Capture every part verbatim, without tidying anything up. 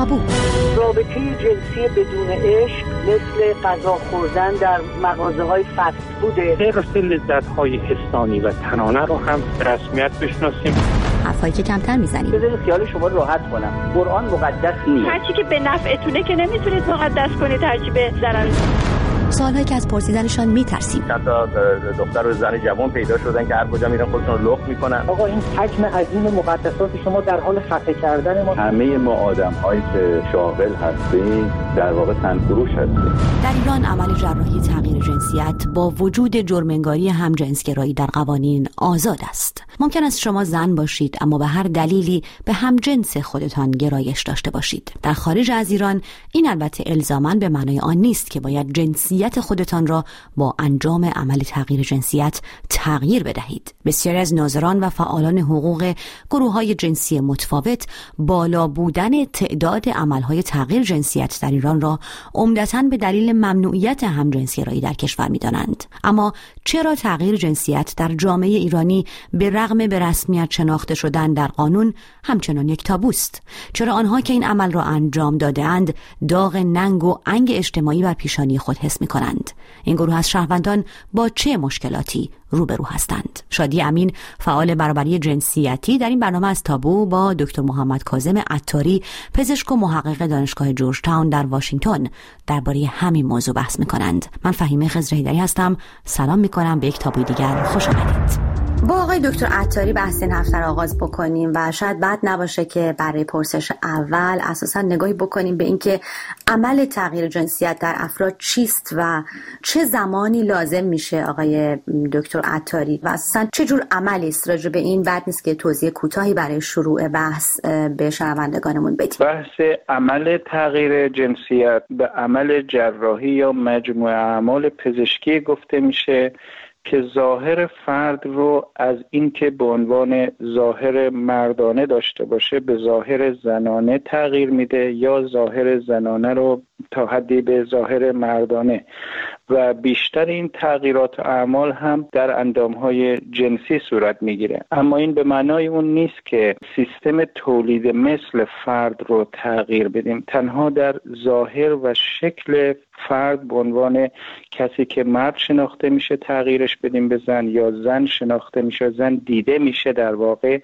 تابو. رابطه جنسی بدون عشق مثل غذا خوردن در مغازه‌های فست فوده. حرص لذت‌های حسانی و تنانه رو هم به رسمیت بشناسیم. حرفایی که کمتر میزنیم. بذارید خیال شما راحت کنم. قرآن مقدس نیست. هرچی که به نفعتونه که نمیتونید مقدس کنید، هرچی به ضرر. سوالهایی که از پرسیدنشان میترسیم. چند تا دختر و زن جوان پیدا شدن که هر کجا میرن خودشون رو لخت میکنن. آقا این حجم عظیم مقدسات شما در حال خفه کردن ما. همه ما آدم‌هایی که شاغل هستیم در واقع تنفروش هستیم. در ایران عمل جراحی تغییر جنسیت با وجود جرم‌انگاری همجنسگرایی در قوانین آزاد است. ممکن است شما زن باشید اما به هر دلیلی به همجنس خودتان گرایش داشته باشید. در خارج از ایران این البته الزاماً به معنای آن نیست که باید جنسیت خودتان را با انجام عمل تغییر جنسیت تغییر بدهید. بسیاری از ناظران و فعالان حقوق گروه‌های جنسی متفاوت بالا بودن تعداد عمل‌های تغییر جنسیت در ایران را عمدتاً به دلیل ممنوعیت همجنسگرایی در کشور می‌دانند. اما چرا تغییر جنسیت در جامعه ایرانی به رغم به رسمیت شناخته شدن در قانون همچنان یک تابوست؟ چرا آنها که این عمل را انجام داده‌اند داغ ننگ و انگ اجتماعی بر پیشانی خود حس می‌کنند؟ این گروه از شهروندان با چه مشکلاتی روبرو هستند؟ شادی امین، فعال برابری جنسیتی، در این برنامه از تابو با دکتر محمد کاظم عطاری، پزشک و محقق دانشگاه جورج تاون در واشنگتن درباره همین موضوع بحث می‌کنند. من فهیمه خضرهیدری هستم. سلام می‌کنم به یک تابوی دیگر. خوش آمدید. با آقای دکتر عطاری بحث این هفته را آغاز بکنیم و شاید بد نباشه که برای پرسش اول اساسا نگاهی بکنیم به اینکه عمل تغییر جنسیت در افراد چیست و چه زمانی لازم میشه آقای دکتر عطاری و اساسا چه جور عملی است. راجع به این بد نیست که توضیح کوتاهی برای شروع بحث به شنوندگانمون بدیم. بحث عمل تغییر جنسیت به عمل جراحی یا مجموعه اعمال پزشکی گفته میشه که ظاهر فرد رو از اینکه به عنوان ظاهر مردانه داشته باشه به ظاهر زنانه تغییر میده یا ظاهر زنانه رو تا حدی به ظاهر مردانه، و بیشتر این تغییرات اعمال هم در اندامهای جنسی صورت میگیره. اما این به معنای اون نیست که سیستم تولید مثل فرد رو تغییر بدیم. تنها در ظاهر و شکل فرد به عنوان کسی که مرد شناخته میشه تغییرش بدیم به زن، یا زن شناخته میشه، زن دیده میشه در واقع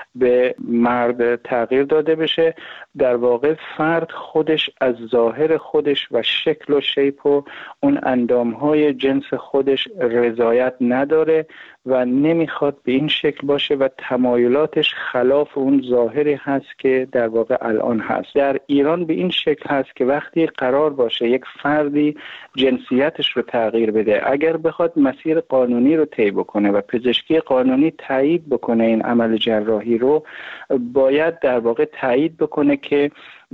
به مرد تغییر داده بشه. در واقع فرد خودش از ظاهر خودش و شکل و شیپ و اون اندامهای جنس خودش رضایت نداره و نمیخواد به این شکل باشه و تمایلاتش خلاف اون ظاهری هست که در واقع الان هست. در ایران به این شکل هست که وقتی قرار باشه یک فردی جنسیتش رو تغییر بده، اگر بخواد مسیر قانونی رو طی بکنه و پزشکی قانونی تایید بکنه این عمل جراحی رو، باید در واقع تایید بکنه که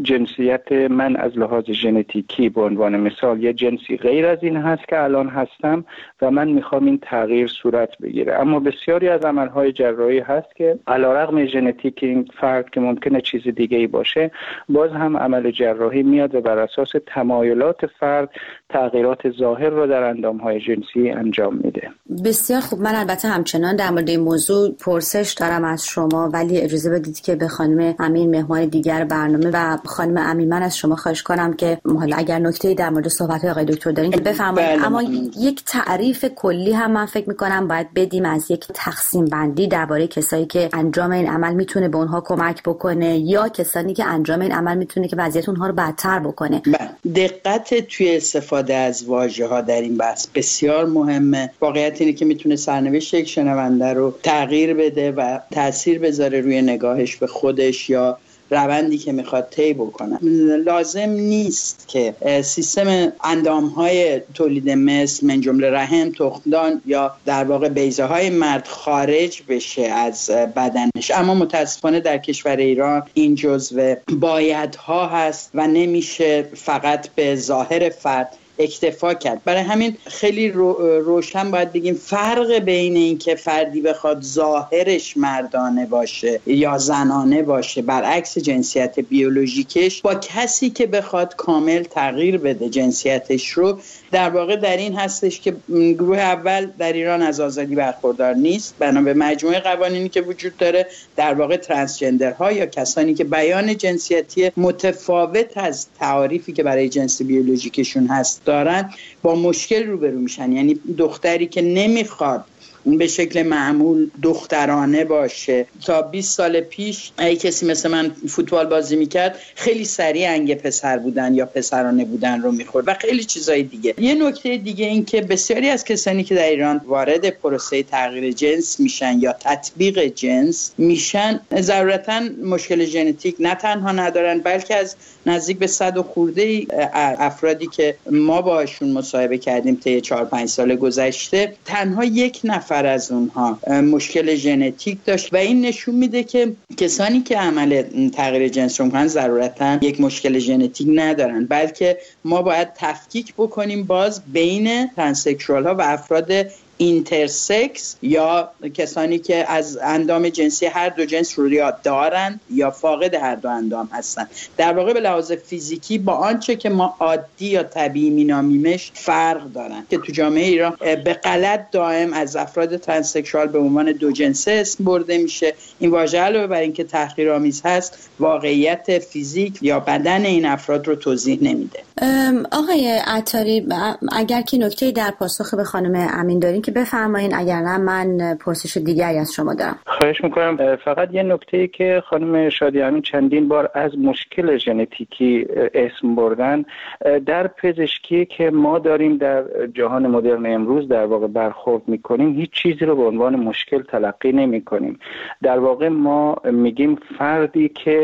جنسیت من از لحاظ ژنتیکی به عنوان مثال یه جنسی غیر از این هست که الان هستم و من میخوام این تغییر صورت بگیره. اما بسیاری از عملهای جراحی هست که علیرغم ژنتیک این فرد که ممکنه چیز دیگه ای باشه، باز هم عمل جراحی میاد و بر اساس تمایلات فرد تغییرات ظاهر رو در اندامهای جنسی انجام میده. بسیار خوب. من البته همچنان در مورد این موضوع پرسش دارم از شما، ولی اجازه بدید که به خانم امین، مهمان دیگر برنامه، و خانم امین من از شما خواهش کنم که حالا اگر نکته‌ای در مورد صحبت آقای دکتر دارین بفرمایید. اما یک تعریف کلی هم من فکر می‌کنم باید بدیم از یک تقسیم بندی درباره کسایی که انجام این عمل میتونه به اونها کمک بکنه یا کسانی که انجام این عمل میتونه که وضعیت اونها رو بدتر بکنه. دقت توی استفاده از واژه‌ها در این بحث بسیار مهمه. واقعیت اینه که میتونه سرنوشت یک شنونده رو تغییر بده و تأثیر بذاره روی نگاهش به خودش یا روندی که میخواد طی بکنه. لازم نیست که سیستم اندامهای تولید مثل من جمله رحم، تخمدان یا در واقع بیضه های مرد خارج بشه از بدنش، اما متاسفانه در کشور ایران این جزو بایدها هست و نمیشه فقط به ظاهر فرد اکتفا کرد. برای همین خیلی رو روشن باید بگیم فرق بین این که فردی بخواد ظاهرش مردانه باشه یا زنانه باشه برعکس جنسیت بیولوژیکش با کسی که بخواد کامل تغییر بده جنسیتش رو، در واقع در این هستش که گروه اول در ایران از آزادی برخوردار نیست. بنا به مجموعه قوانینی که وجود داره در واقع ترنسجندرها یا کسانی که بیان جنسیتی متفاوت از تعاریفی که برای جنس بیولوژیکشون هست دارن با مشکل روبرو میشن. یعنی دختری که نمیخواد به شکل معمول دخترانه باشه، تا بیست سال پیش اگه کسی مثل من فوتبال بازی میکرد خیلی سریع انگ پسر بودن یا پسرانه بودن رو میخورد و خیلی چیزای دیگه. یه نکته دیگه این که بسیاری از کسانی که در ایران وارد پروسه تغییر جنس میشن یا تطبیق جنس میشن ضرورتاً مشکل ژنتیک نه تنها ندارن، بلکه از نزدیک به صد و خورده افرادی که ما باشون مصاحبه کردیم طی چهار پنج سال گذشته تنها یک نفر از اونها مشکل ژنتیک داشت و این نشون میده که کسانی که عمل تغییر جنس رو میکنن ضرورتاً یک مشکل ژنتیک ندارن، بلکه ما باید تفکیک بکنیم باز بین ترانسکشوال ها و افراد اینترسکس یا کسانی که از اندام جنسی هر دو جنس رو یا دارن یا فاقد هر دو اندام هستن. در واقع به لحاظ فیزیکی با آنچه که ما عادی یا طبیعی مینامیمش فرق دارن که تو جامعه ایران به غلط دائم از افراد ترانسکشوال به عنوان دو جنسه اسم برده میشه. این واژه علاوه بر اینکه تحقیرآمیز هست واقعیت فیزیک یا بدن این افراد رو توضیح نمیده. آقای عطاری، اگر که نکته در پاسخ به خانم امین دارین که بفرمایین، اگر نه من پرسش دیگری از شما دارم. خواهش میکنم. فقط یه نکته‌ای که خانم شادی امین چندین بار از مشکل ژنتیکی اسم بردن، در پزشکی که ما داریم در جهان مدرن امروز در واقع برخورد میکنیم هیچ چیزی رو به عنوان مشکل تلقی نمیکنیم. در واقع ما میگیم فردی که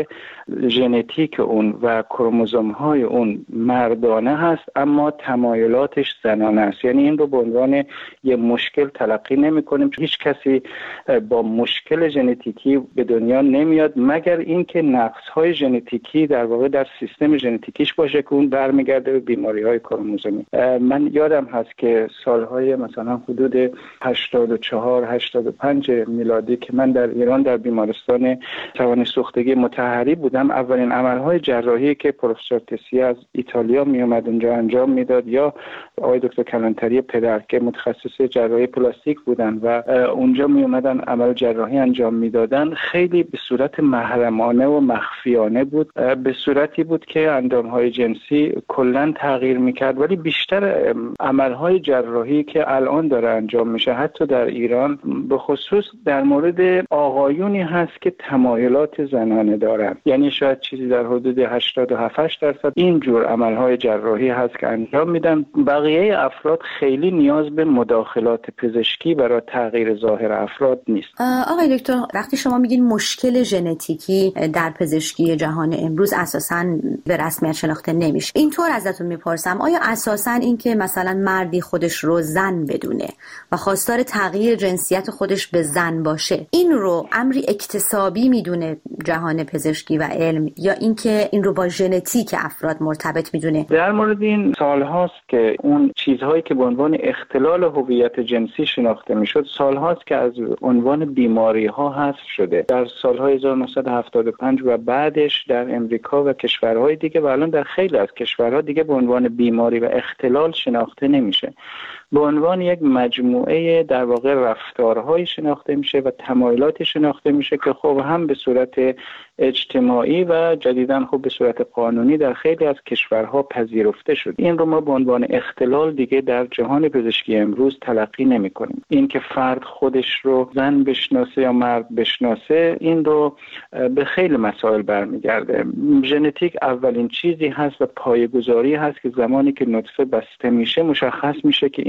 ژنتیک اون و کروموزوم‌های اون مردانه هست اما تمایلاتش زنانه است، یعنی این رو به عنوان یه مشکل تلقی نمی‌کنیم. هیچ کسی با مشکل ژنتیکی به دنیا نمیاد مگر اینکه نقص‌های ژنتیکی در واقع در سیستم ژنتیکیش باشه که اون برمیگرده به بیماری‌های کروموزومی. من یادم هست که سال‌های مثلا حدود هشتاد و چهار هشتاد و پنج میلادی که من در ایران در بیمارستان توان سوختگی مطهری بودم، اولین عملهای جراحی که پروفسور تسی از ایتالیا می اومد اونجا انجام میداد یا آقای دکتر کلانتری پدر که متخصص جراحی پلاستیک بودن و اونجا می اومدن عمل جراحی انجام میدادن، خیلی به صورت محرمانه و مخفیانه بود، به صورتی بود که اندامهای جنسی کلا تغییر میکرد. ولی بیشتر عملهای جراحی که الان داره انجام میشه حتی در ایران به خصوص در مورد آقایونی هست که تمایلات زنانه دارن، یعنی شاید چیزی در حدود هشتاد و هفت درصد این جور عملهای جراحی هست که انجام میدن. بقیه افراد خیلی نیاز به مداخلات پزشکی برای تغییر ظاهر افراد نیست. آقای دکتر، وقتی شما میگین مشکل ژنتیکی در پزشکی جهان امروز اساساً به رسمیت شناخته نمیشه، اینطور ازتون میپرسم آیا اساساً این که مثلا مردی خودش رو زن بدونه و خواستار تغییر جنسیت خودش به زن باشه، این رو امری اکتسابی میدونه جهان پزشکی و علم، یا اینکه این رو با ژنتیک افراد مرتبط میدونه؟ در مورد این سالهاست که اون چیزهایی که به عنوان اختلال هویت جنسی شناخته میشد سالهاست که از عنوان بیماری ها حذف شده. در سالهای هزار و نهصد و هفتاد و پنج و بعدش در امریکا و کشورهای دیگه و الان در خیلی از کشورها دیگه به عنوان بیماری و اختلال شناخته نمیشه، به عنوان یک مجموعه در واقع رفتارهای شناخته میشه و تمایلاتی شناخته میشه که خب هم به صورت اجتماعی و جدیداً خب به صورت قانونی در خیلی از کشورها پذیرفته شد. این رو ما به عنوان اختلال دیگه در جهان پزشکی امروز تلقی نمی کنیم. این که فرد خودش رو زن بشناسه یا مرد بشناسه، این رو به خیلی مسائل برمیگرده. ژنتیک اولین چیزی هست و پایه‌گذاری هست که زمانی که نطفه بسته میشه مشخص میشه که این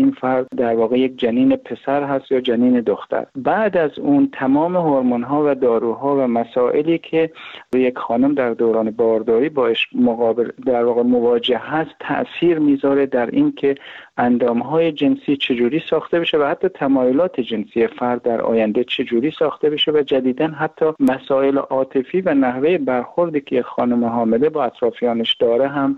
اون فرد در واقع یک جنین پسر هست یا جنین دختر. بعد از اون تمام هورمون‌ها و داروها و مسائلی که یک خانم در دوران بارداری باش مقابل در واقع مواجه هست تأثیر میذاره در این که اندامهای جنسی چجوری ساخته بشه و حتی تمایلات جنسی فرد در آینده چجوری ساخته بشه و جدیداً حتی مسائل عاطفی و نحوه برخوردی که خانم حامله با اطرافیانش داره هم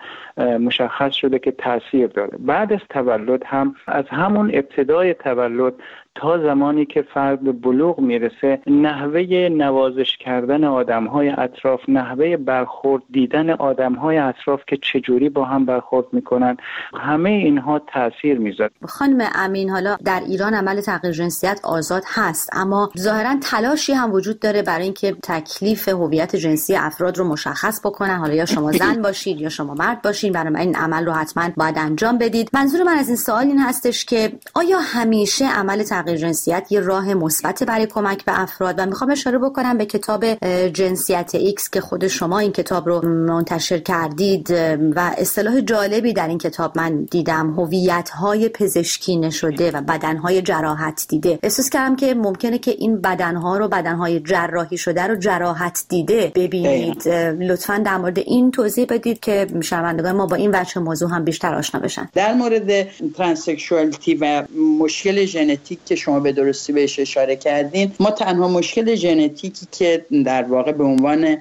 مشخص شده که تأثیر داره. بعد از تولد هم از همون ابتدای تولد تا زمانی که فرد به بلوغ میرسه نحوه نوازش کردن آدم‌های اطراف، نحوه برخورد دیدن آدم‌های اطراف که چجوری با هم برخورد میکنن، همه اینها تأثیر میذاره. خانم امین، حالا در ایران عمل تغییر جنسیت آزاد هست، اما ظاهراً تلاشی هم وجود داره برای اینکه تکلیف هویت جنسی افراد رو مشخص بکنن. حالا یا شما زن باشید یا شما مرد باشین، برای این عمل رو حتما باید انجام بدید. منظور من از این سوال این هستش که آیا همیشه عمل تغییر جنسیت یه راه مثبت برای کمک به افراد؟ و میخوام اشاره بکنم به کتاب جنسیت ایکس که خود شما این کتاب رو منتشر کردید و اصطلاح جالبی در این کتاب من دیدم، هویت‌های پزشکی نشده و بدن‌های جراحت دیده. احساس کردم که ممکنه که این بدن‌ها رو بدن‌های جراحی شده رو جراحت دیده ببینید. لطفاً در مورد این توضیح بدید که شنوندگان ما با این وجه موضوع هم بیشتر آشنا بشن. در مورد ترانسکشوالیتی و مشکل ژنتیک که شما به درستی بهش اشاره کردین، ما تنها مشکل ژنتیکی که در واقع به عنوان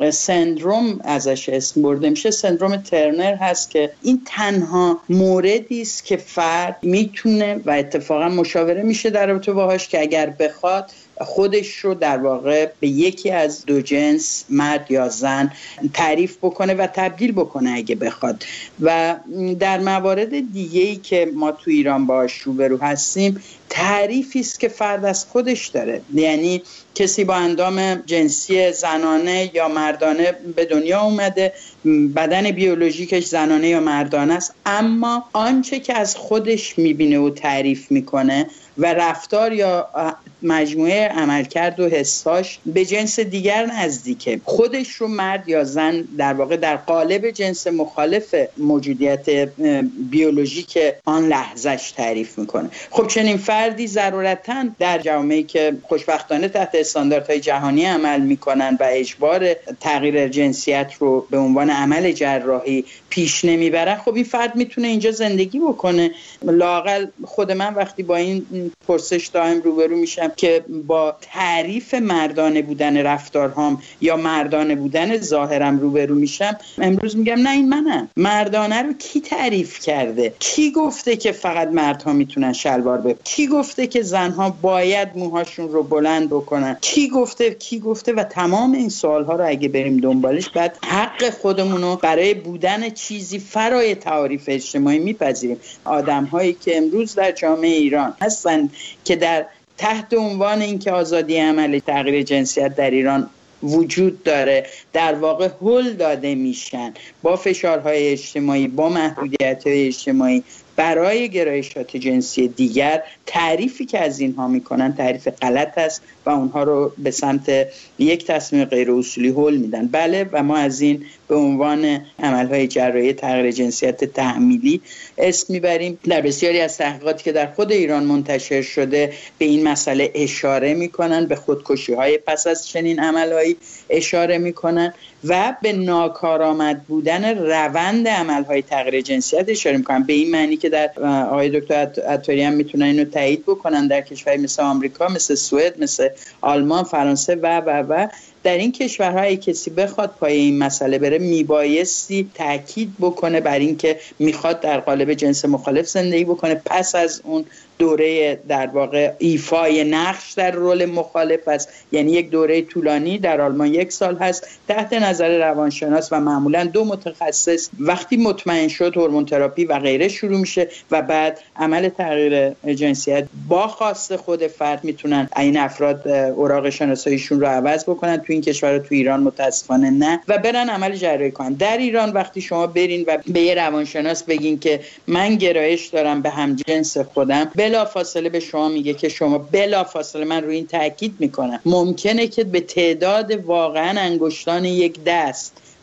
سندروم ازش اسم برده میشه سندروم ترنر هست که این تنها موردی است که فرد میتونه و اتفاقا مشاوره میشه در رابطه باهاش که اگر بخواد خودش رو در واقع به یکی از دو جنس، مرد یا زن، تعریف بکنه و تبدیل بکنه اگه بخواد. و در موارد دیگه‌ای که ما تو ایران باهاش روبرو هستیم تعریفی است که فرد از خودش داره، یعنی کسی با اندام جنسی زنانه یا مردانه به دنیا اومده، بدن بیولوژیکش زنانه یا مردانه است، اما آنچه که از خودش میبینه و تعریف میکنه و رفتار یا مجموعه عملکرد و حساش به جنس دیگر نزدیکه. خودش رو مرد یا زن در واقع در قالب جنس مخالف موجودیت بیولوژیک آن لحظهش تعریف میکنه. خب چنین فردی ضرورتاً در جامعه‌ای که خوشبختانه تحت استانداردهای جهانی عمل میکنن و اجبار تغییر جنسیت رو به عنوان عمل جراحی پیش نمیبرن، خب این فرد میتونه اینجا زندگی بکنه. لااقل خود من وقتی با این پرسش دائم روبرو میشم که با تعریف مردانه بودن رفتارهام یا مردانه بودن ظاهرم روبرو میشم، امروز میگم نه این منم. مردانه رو کی تعریف کرده؟ کی گفته که فقط مردها میتونن شلوار بپوشن؟ کی گفته که زنها باید موهاشون رو بلند بکنن؟ کی گفته کی گفته و تمام این سوالها رو اگه بریم دنبالش بعد حق خودمون رو برای بودن چیزی فرای تعاریف اجتماعی میپذیریم. آدم‌هایی که امروز در جامعه ایران هستن که در تحت عنوان اینکه آزادی عمل تغییر جنسیت در ایران وجود داره در واقع هل داده میشن با فشارهای اجتماعی، با محدودیت‌های اجتماعی برای گرایشات جنسی دیگر. تعریفی که از اینها میکنن تعریف غلط است و اونها رو به سمت یک تصمیم غیر اصولی هل میدن. بله، و ما از این به عنوان عملهای جراحی تغییر جنسیت تحمیلی اسم میبریم. در بسیاری از تحقیقاتی که در خود ایران منتشر شده به این مسئله اشاره میکنن، به خودکشی‌های پس از چنین عملهایی اشاره میکنن و به ناکارآمد بودن روند عملهای تغییر جنسیت اشاره میکنن. به این معنی که در آقای دکتر عطاری هم میتونن اینو تایید بکنن، در کشوری مثل آمریکا، مثل سوئد، مثل آلمان، فرانسه و و و در این کشورهای کسی بخواد پای این مسئله بره میبایستی تاکید بکنه بر این که میخواد در قالب جنس مخالف زندگی بکنه. پس از اون دوره در واقع ایفای نقش در رول مخالف است، یعنی یک دوره طولانی، در آلمان یک سال هست، تحت نظر روانشناس و معمولا دو متخصص. وقتی مطمئن شد هورمون تراپی و غیره شروع میشه و بعد عمل تغییر جنسیت با خواست خود فرد میتونن این افراد اوراق شناساییشون رو عوض بکنن. تو این کشور، تو ایران متاسفانه نه، و برن عمل جراحی کنن. در ایران وقتی شما برین و به یه روانشناس بگین که من گرایش دارم به همجنس خودم، بلا فاصله به شما میگه که شما بلا فاصله، من روی این تاکید میکنم، ممکنه که به تعداد واقعا انگشتان یک دست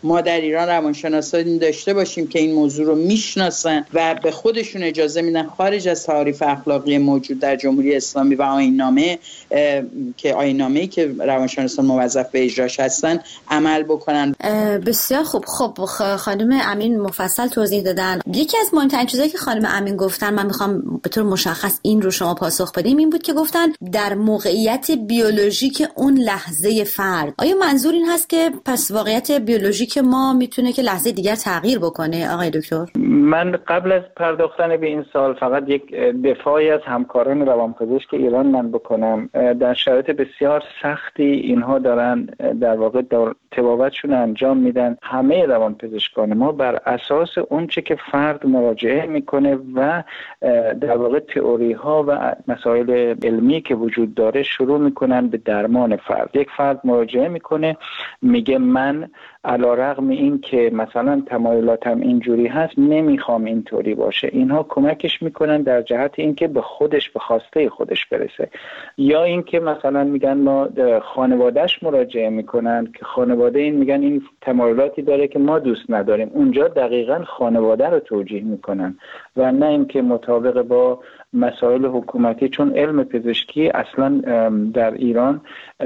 ما در ایران روانشناسانی داشته باشیم که این موضوع رو میشناسن و به خودشون اجازه میدن خارج از تعاریف اخلاقی موجود در جمهوری اسلامی و آیین‌نامه که آیین‌نامه‌ای که روانشناسان موظف به اجراش هستن عمل بکنن. بسیار خوب. خب خانم امین مفصل توضیح دادن. یکی از مهمترین چیزایی که خانم امین گفتن، من میخوام به طور مشخص این رو شما پاسخ بدیم، این بود که گفتن در موقعیت بیولوژیک اون لحظه فرد. آیا منظور این هست که پس واقعیت بیولوژیک ما میتونه که لحظه دیگر تغییر بکنه آقای دکتر؟ من قبل از پرداختن به این سوال فقط یک دفاعی از همکاران روانپزشک ایران من بکنم. در شرایط بسیار سختی اینها دارن در واقع طبابتشون انجام میدن. همه روانپزشکان ما بر اساس اون چه که فرد مراجعه میکنه و در واقع تئوری ها و مسائل علمی که وجود داره شروع میکنن به درمان فرد. یک فرد مراجعه میکنه میگه من علیرغم این که مثلا تمایلاتم اینجوری هست نمیخوام اینطوری باشه. اینها کمکش میکنن در جهت اینکه به خودش به خواسته خودش برسه. یا اینکه مثلا میگن ما خانوادهش مراجعه میکنن که خانواده این میگن این تمایلاتی داره که ما دوست نداریم. اونجا دقیقاً خانواده رو توجیه میکنن و نه اینکه مطابق با مسائل حکومتی، چون علم پزشکی اصلا در ایران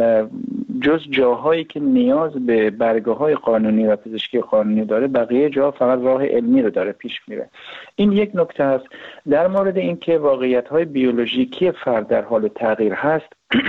جز جاهایی که نیاز به برگه‌های قانونی و پزشکی قانونی داره بقیه جا فقط راه علمی رو داره پیش میره. این یک نکته است. در مورد اینکه واقعیت‌های بیولوژیکی فرد در حال تغییر هست،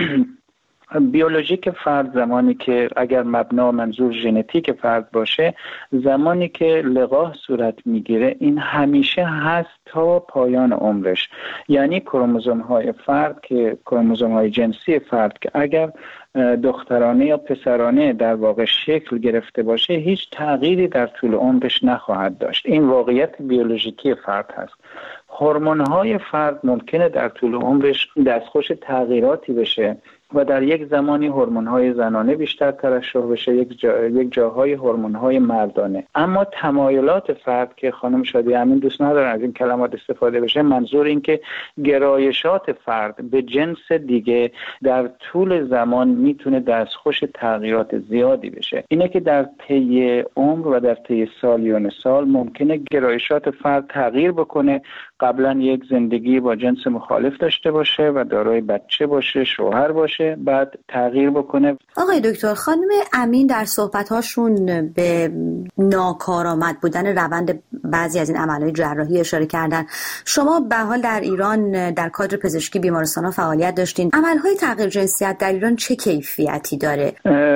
بیولوژیک فرد زمانی که اگر مبنا منظور ژنتیک فرد باشه، زمانی که لقاح صورت میگیره این همیشه هست تا پایان عمرش. یعنی کروموزوم های فرد که کروموزوم های جنسی فرد که اگر دخترانه یا پسرانه در واقع شکل گرفته باشه هیچ تغییری در طول عمرش نخواهد داشت. این واقعیت بیولوژیکی فرد هست. هورمون های فرد ممکنه در طول عمرش دستخوش تغییراتی بشه و در یک زمانی هورمون‌های زنانه بیشتر ترشح بشه، یک جا، یک جاهای هورمون‌های مردانه. اما تمایلات فرد که خانم شادی امین دوست ندارن از این کلمات استفاده بشه، منظور این که گرایشات فرد به جنس دیگه در طول زمان میتونه دستخوش تغییرات زیادی بشه. اینه که در طی عمر و در طی سالیان سال ممکنه گرایشات فرد تغییر بکنه. قبلا یک زندگی با جنس مخالف داشته باشه و دارای بچه باشه، شوهر باشه، بعد تغییر بکنه. آقای دکتر، خانم امین در صحبت‌هاشون به ناکارآمد بودن روند بعضی از این عمل‌های جراحی اشاره کردن. شما به حال در ایران در کادر پزشکی بیمارستان‌ها فعالیت داشتین. عمل‌های تغییر جنسیت در ایران چه کیفیتی داره؟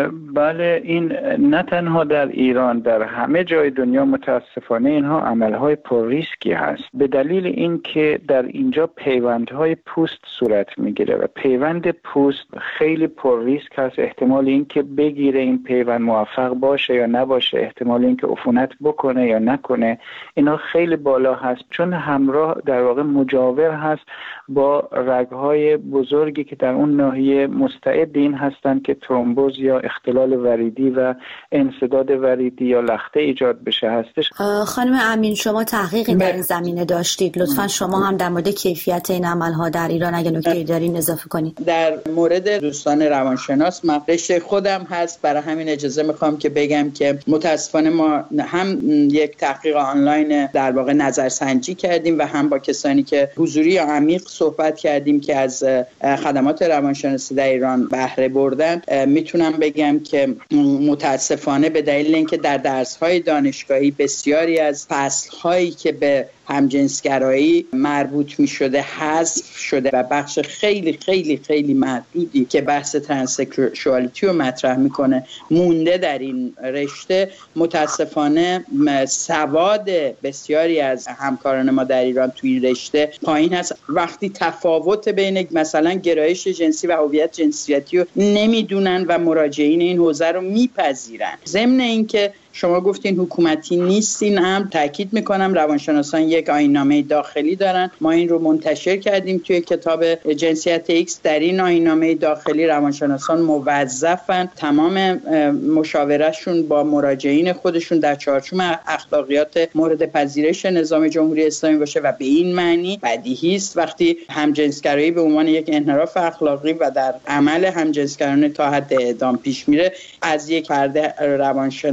بله، این نه تنها در ایران، در همه جای دنیا متاسفانه اینها عمل‌های پر ریسکی هست. به دلیل این که در اینجا پیوندهای پوست صورت میگیره و پیوند پوست خیلی پر ریسک هست. احتمال این که بگیره این پیوند موفق باشه یا نباشه، احتمال این که عفونت بکنه یا نکنه، اینا خیلی بالا هست، چون همراه در واقع مجاور هست با رگهای بزرگی که در اون ناحیه مستعد این هستن که ترومبوز یا اختلال وریدی و انسداد وریدی یا لخته ایجاد بشه هستش. خانم امین، شما تحقیقی در این زمینه داشتید، لطفاً شما هم در مورد کیفیت این عمل‌ها در ایران اگه نکته‌ای دارین اضافه کنید. در مورد دوستان روانشناس من رشته خودم هست، برای همین اجازه میخوام که بگم که متاسفانه ما هم یک تحقیق آنلاین در واقع نظرسنجی کردیم و هم با کسانی که حضوری یا عمیق صحبت کردیم که از خدمات روانشناسی در ایران بهره بردن. میتونم بگم که متاسفانه به دلیل اینکه در درس‌های دانشگاهی بسیاری از فصل‌هایی که به همجنسگرایی مربوط می شده حذف شده و بخش خیلی خیلی خیلی محدودی که بحث ترانسکشوالیتی رو مطرح میکنه مونده در این رشته. متاسفانه سواد بسیاری از همکاران ما در ایران توی این رشته پایین هست. وقتی تفاوت بین مثلا گرایش جنسی و هویت جنسیتی رو نمیدونن و مراجعین این حوزه رو میپذیرن. ضمن اینکه شما گفتین حکومتی نیستین، هم تاکید میکنم روانشناسان یک آیین‌نامه داخلی دارن. ما این رو منتشر کردیم توی کتاب جنسیت ایکس. در این آیین‌نامه داخلی روانشناسان موظفن تمام مشاورهشون با مراجعین خودشون در چارچوب اخلاقیات مورد پذیرش نظام جمهوری اسلامی باشه و به این معنی بدیهی است وقتی همجنسگرایی به عنوان یک انحراف اخلاقی و در عمل همجنسگرانه تا حد اعدام پیش میره، از یک فرد روانشناس این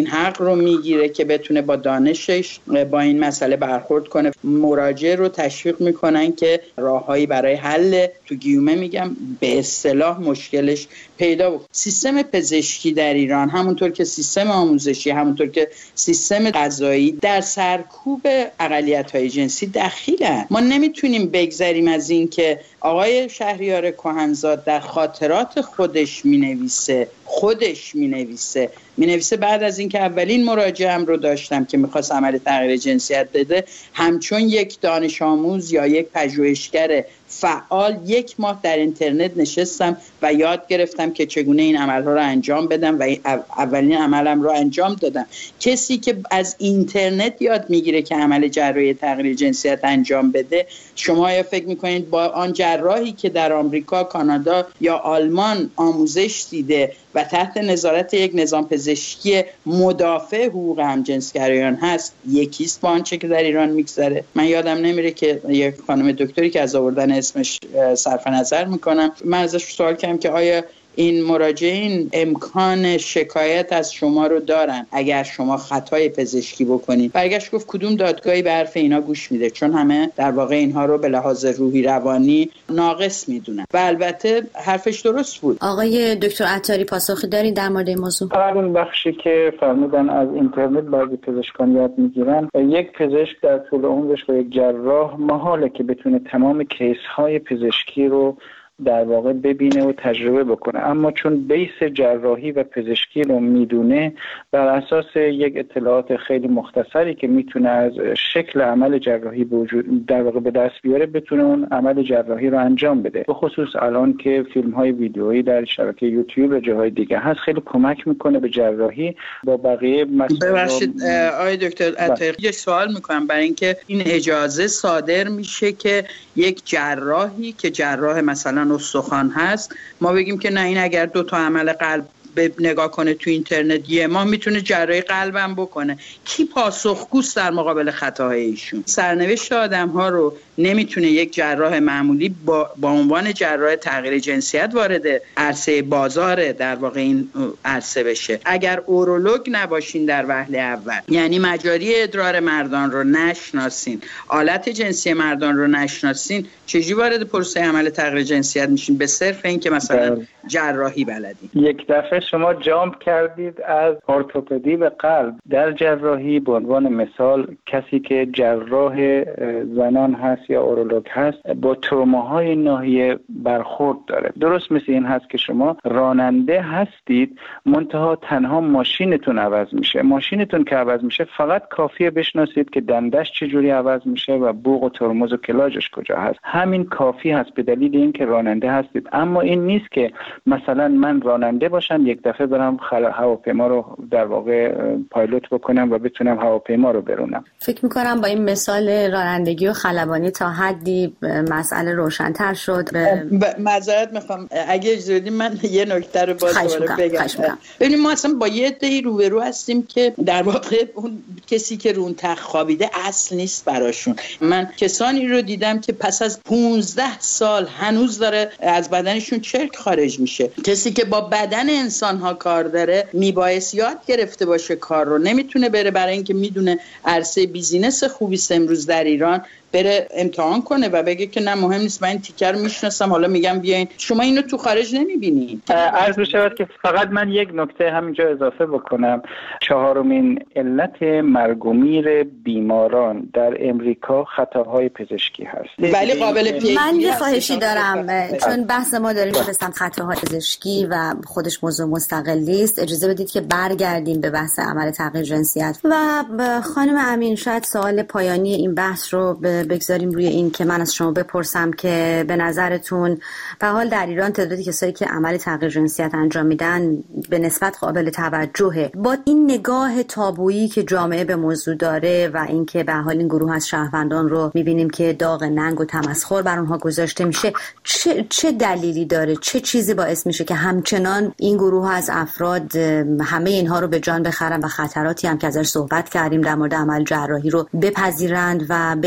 این حق رو میگیره که بتونه با دانشش با این مسئله برخورد کنه. مراجع رو تشویق میکنن که راههایی برای حل تو گیومه میگم به اصطلاح مشکلش پیدا بود. سیستم پزشکی در ایران همونطور که سیستم آموزشی، همونطور که سیستم قضایی در سرکوب اقلیت‌های جنسی دخیلن. ما نمیتونیم بگذریم از این که آقای شهریار کهنزاد در خاطرات خودش مینویسه خودش مینویسه مینویسه بعد از اینکه اولین مراجعه‌ام رو داشتم که میخواست عمل تغییر جنسیت بده، همچون یک دانش آموز یا یک پژوهشگر فعال یک ماه در اینترنت نشستم و یاد گرفتم که چگونه این عملها رو انجام بدم و اولین عملم رو انجام دادم. کسی که از اینترنت یاد میگیره که عمل جراحی تغییر جنسیت انجام بده، شما یا فکر میکنید با آن جراحی که در آمریکا، کانادا یا آلمان آموزش دیده و تحت نظارت یک نظام پزشکی مدافع حقوق همجنسگرایان هست یکیست با آنچه که در ایران میگذره؟ من یادم نمیره که یک خانم دکتری که از آوردن اسمش صرف نظر میکنم، من ازش سوال کردم که آیا این مراجعین امکان شکایت از شما رو دارن اگر شما خطای پزشکی بکنید؟ برگشت گفت کدوم دادگاهی به حرف اینا گوش میده، چون همه در واقع اینها رو به لحاظ روحی روانی ناقص میدونن. و البته حرفش درست بود. آقای دکتر عطاری پاسخی دارین در مورد این موضوع؟ فقط اون بخشی که فرمودن از اینترنت بعضی پزشکان یاد میگیرن، یک پزشک در طول عمرش و یک جراح محاله که بتونه تمام کیس های پزشکی رو در واقع ببینه و تجربه بکنه، اما چون بیس جراحی و پزشکی رو میدونه، بر اساس یک اطلاعات خیلی مختصری که میتونه از شکل عمل جراحی به وجود در واقع به دست بیاره، بتونه اون عمل جراحی رو انجام بده. به خصوص الان که فیلم های ویدیویی در شبکه یوتیوب و جاهای دیگه هست، خیلی کمک میکنه به جراحی با بقیه مسائل. ببخشید آقای دکتر عطاری، یه سوال میکنم، برای اینکه این اجازه صادر میشه که یک جراحی که جراح مثلا استخوان هست، ما بگیم که نه این اگر دو تا عمل قلب به نگاه کنه تو اینترنت یه ماه میتونه جراحی قلبم بکنه؟ کی پاسخگوست در مقابل خطاهای ایشون؟ سرنوشت آدم ها رو نمیتونه یک جراح معمولی با, با عنوان جراح تغییر جنسیت وارد عرصه بازار در واقع این عرصه بشه. اگر اورولوگ نباشین در وهله اول، یعنی مجاری ادرار مردان رو نشناسین، آلت جنسی مردان رو نشناسین، چجوری وارد پروسه عمل تغییر جنسیت میشین به صرف این که مثلا جراحی بلدین؟ یک دفعه شما جامپ کردید از ارتوپدی به قلب. در جراحی به عنوان مثال کسی که جراح زنان هست یا اورولوگ هست با تروماهای ناحیه برخورد داره. درست مثل این هست که شما راننده هستید، منتها تنها ماشینتون عوض میشه. ماشینتون که عوض میشه فقط کافیه بشناسید که دندش چجوری عوض میشه و بوق و ترمز و کلاژش کجا هست. همین کافی هست به دلیل اینکه راننده هستید. اما این نیست که مثلا من راننده باشم یک دفعه برم خلا هواپیما رو در واقع پایلوت بکنم و بتونم هواپیما رو برونم. فکر میکنم با این مثال رانندگی و خلبانی تا حدی مسئله روشن‌تر شد. معذرت میخوام اگه اجازه بدید من یه نکته رو باز دوباره بگم. ببینید ما اصلا با یه عده‌ای روبرو هستیم که در واقع اون کسی که رون تخت خوابیده اصل نیست براشون. من کسانی رو دیدم که پس از پونزده سال هنوز داره از بدنشون چرک خارج میشه. کسی که با بدن انسان ها کار داره میبایست یاد گرفته باشه کار رو، نمیتونه بره برای اینکه میدونه عرصه بیزینس خوبی امروز در ایران بره امتحان کنه و بگه که نه مهم نیست، من این تیکر رو میشناسم حالا میگم بیاین. شما اینو تو خارج نمیبینید. عرض میشود که فقط من یک نکته همینجا اضافه بکنم. چهارمین علت مرگ و میر بیماران در امریکا خطاهای پزشکی هست. ولی قابل پیگیری. من یه خواهشی دارم، چون بحث ما داریم که رسم خطاهای پزشکی و خودش موضوع مستقلی است، اجازه بدید که برگردیم به بحث عمل تغییر جنسیت. و خانم امین شاید سوال پایانی این بحث رو به بگذاریم روی این که من از شما بپرسم که به نظرتون به حال در ایران تعدادی کسایی که عمل تغییر جنسیت انجام میدن به نسبت قابل توجهه. با این نگاه تابویی که جامعه به موضوع داره و اینکه به حال این گروه از شهروندان رو میبینیم که داغ ننگ و تمسخر بر اونها گذاشته میشه، چه چه دلیلی داره، چه چیزی باعث میشه که همچنان این گروه از افراد همه اینها رو به جان بخرن و خطراتی هم که ازش صحبت کردیم در مورد عمل جراحی رو بپذیرند و به این عمل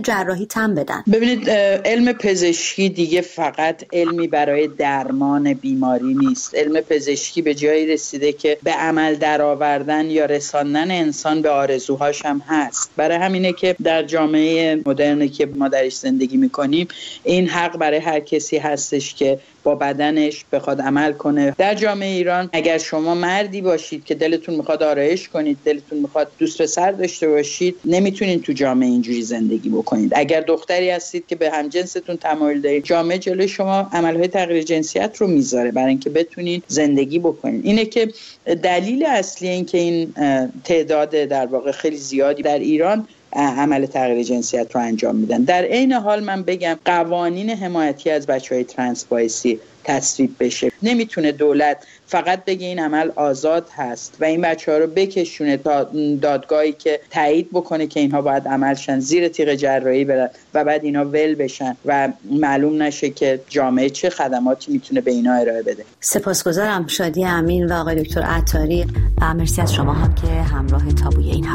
جراحی تن بدن. ببینید علم پزشکی دیگه فقط علمی برای درمان بیماری نیست. علم پزشکی به جایی رسیده که به عمل درآوردن یا رساندن انسان به آرزوهاش هم هست. برای همینه که در جامعه مدرنی که ما درش زندگی میکنیم این حق برای هر کسی هستش که با بدنش بخواد عمل کنه. در جامعه ایران اگر شما مردی باشید که دلتون میخواد آرایش کنید، دلتون میخواد دوست پسر داشته باشید، نمیتونید تو جامعه اینجوری زندگی بکنید. اگر دختری هستید که به همجنستون تمایل دارید، جامعه جلوی شما عملهای تغییر جنسیت رو میذاره برای اینکه بتونید زندگی بکنید. اینه که دلیل اصلی این که این تعداد در واقع خیلی زیادی در ایران عمل تغییر جنسیت رو انجام میدن. در عین حال من بگم قوانین حمایتی از بچهای ترنس بایسی تصویب بشه. نمیتونه دولت فقط بگه این عمل آزاد هست و این بچه‌ها رو بکشونه تا دادگاهی که تایید بکنه که اینها باید عملشن، زیر تیغ جراحی برن و بعد اینا ول بشن و معلوم نشه که جامعه چه خدماتی میتونه به اینا ارائه بده. سپاسگزارم شادی امین و آقای دکتر عطاری. مرسی از شما هم که همراه تابوی این